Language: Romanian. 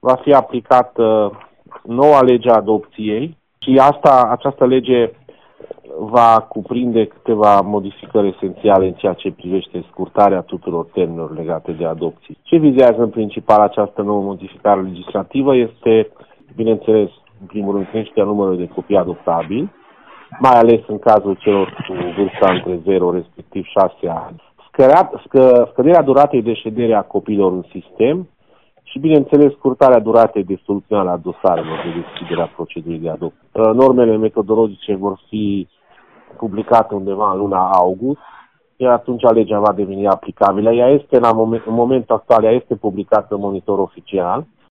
va fi aplicată noua lege a adopției și această lege va cuprinde câteva modificări esențiale în ceea ce privește scurtarea tuturor termenilor legate de adopții. Ce vizează în principal această nouă modificare legislativă este, bineînțeles, în primul rând, creșterea numărului de copii adoptabili, mai ales în cazul celor cu vârsta între 0 respectiv 6 ani, scăderea duratei de ședere a copiilor în sistem și, bineînțeles, scurtarea duratei de soluționare a dosarelor de deschidere a procedurii de adopție. Normele metodologice vor fi publicate undeva în luna august, iar atunci legea va deveni aplicabilă. Ea este, în momentul actual, ea este publicată în Monitor Oficial